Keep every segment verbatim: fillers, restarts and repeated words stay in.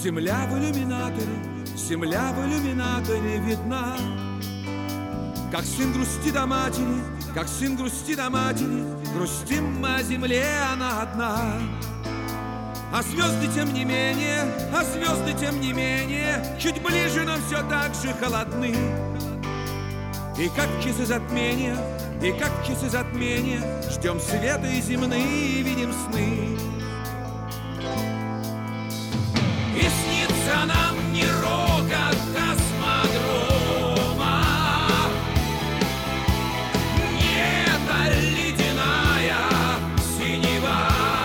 Земля в иллюминаторе, земля в иллюминаторе видна. Как сын грустит о матери, как сын грустит о матери, грустим мы о земле, она одна. А звезды тем не менее, а звезды тем не менее, чуть ближе, но все так же холодны. И как в часы затмения, и как в часы затмения, ждем света и земные, видим сны. И снится нам не рокот космодрома, не та ледяная синева,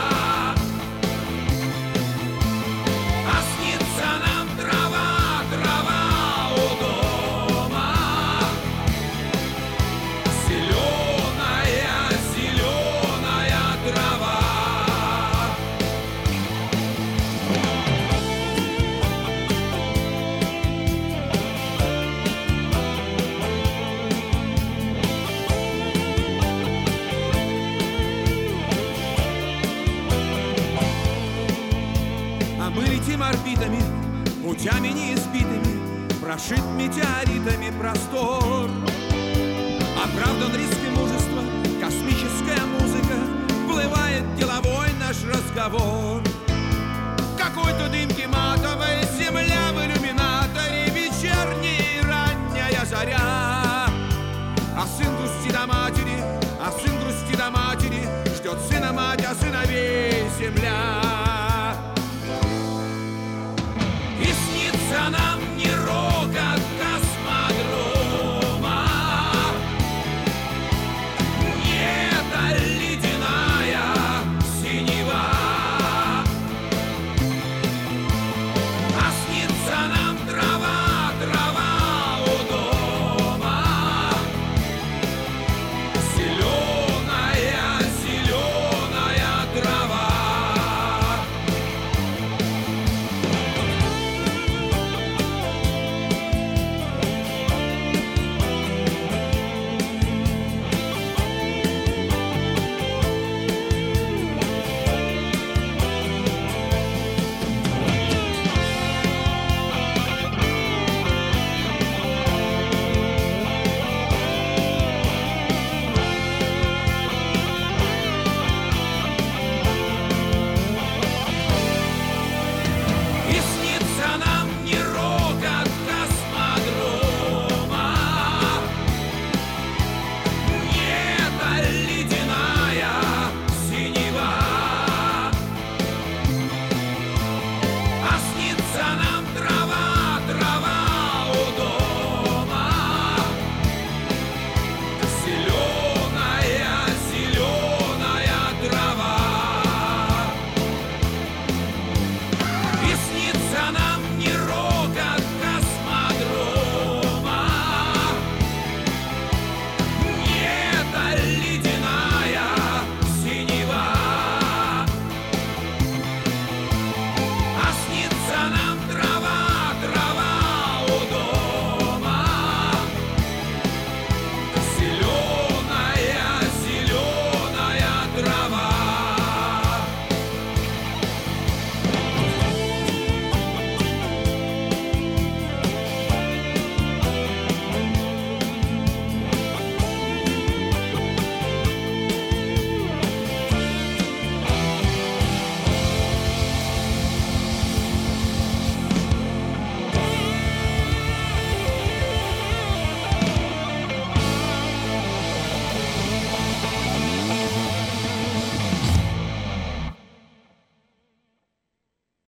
а снится нам трава, трава у дома, зеленая, зеленая трава. А мы летим орбитами, путями неизбитыми, прошит метеоритами простор. Оправдан риск и мужество, космическая музыка, вплывает деловой наш разговор. Какой-то дымки матовой, земля в иллюминаторе, вечерняя и ранняя заря. А сын грустит о матери, а сын грустит о матери, ждет сына мать, а сыновей земля. И снится нам не рокот космодрома, не та ледяная синева, а снится нам трава, трава у дома, зеленая, зеленая трава. И снится нам не